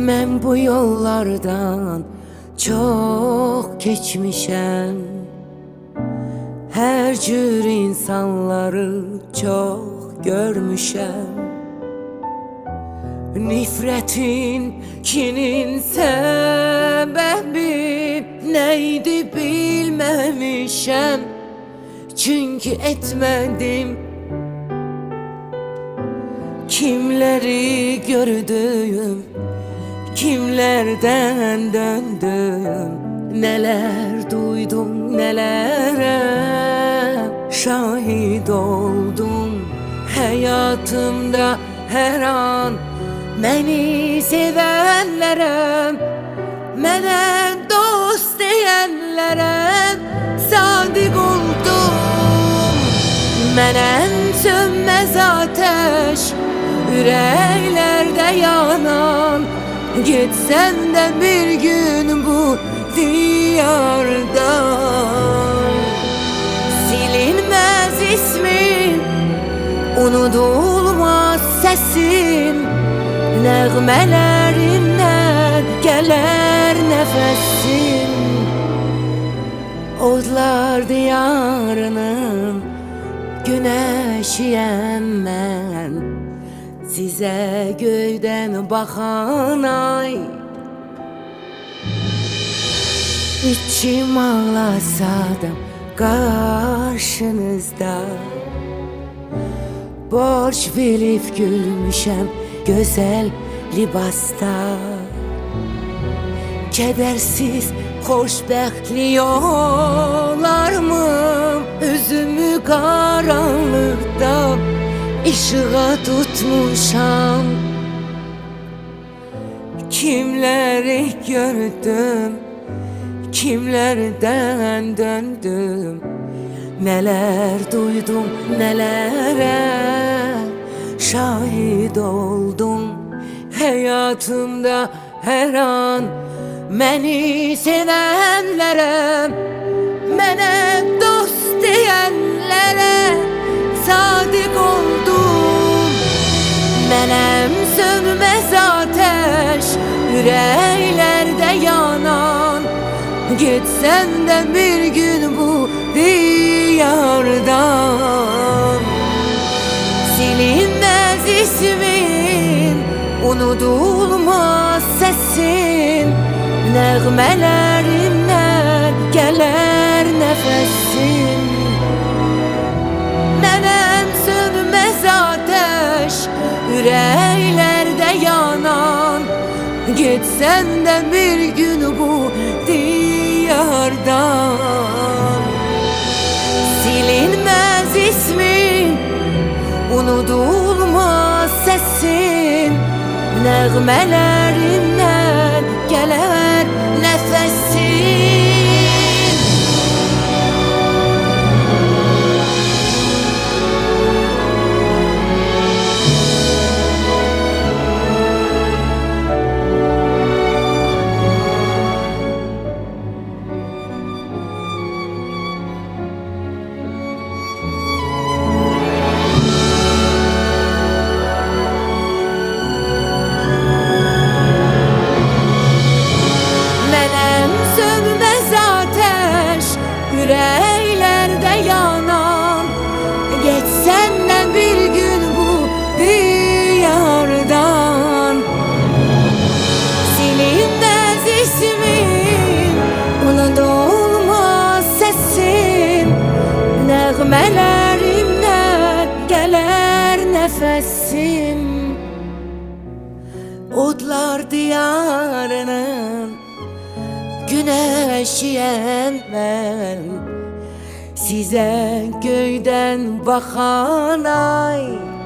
Mən bu yollardan çok geçmişəm. Her cür insanları çok görmüşəm. Nifretin, kinin sebebi neydi bilmemişəm. Çünkü etmedim. Kimleri gördüm, kimlerden döndüm. Neler duydum, nelere şahit oldum. Hayatımda her an beni sevenlere, mənə dost diyenlere sadık oldum. Mənəm sönmez ateş, yüreklerde yanan. Gitsen de bir gün bu diyardan. Silinmez ismin, unutulmaz sesin. Nəğmələrindən gələr nəfəsin. Odlar diyarının güneşiyəm mən. Size göyden bakan ay. İçim ağlasa da karşınızda. Borç bilip gülmüşəm güzel libasta. Kedersiz xoşbəxtlik olar mı? Üzümü karanlıkta İşığa tutmuşam. Kimleri gördüm, kimlerden döndüm. Neler duydum, nelere şahit oldum. Hayatımda her an beni sevenlere, mənə dost diyenlere sadık oldum. Mənəm sönmez ateş, yüreklerde yanan. Gitsen de bir gün bu diyardan. Silinmez ismin, unutulmaz sesin. Nəğmələrindən gələr nəfəsin. Mənəm sönmez ateş, yüreklerde yanan. Gitsen de bir gün bu diyardan. Silinmez ismin, unutulmaz sesin. Nəğmələrindən gələr nəfəsin. Yüreklerde yanan. Geç senden bir gün bu diyardan. Silinmez ismin, unutulmaz sesin. Nəğmələrimdən gələr nəfəsim. Odlar diyarının güneşiyəm mən. Size göyden bakan ay.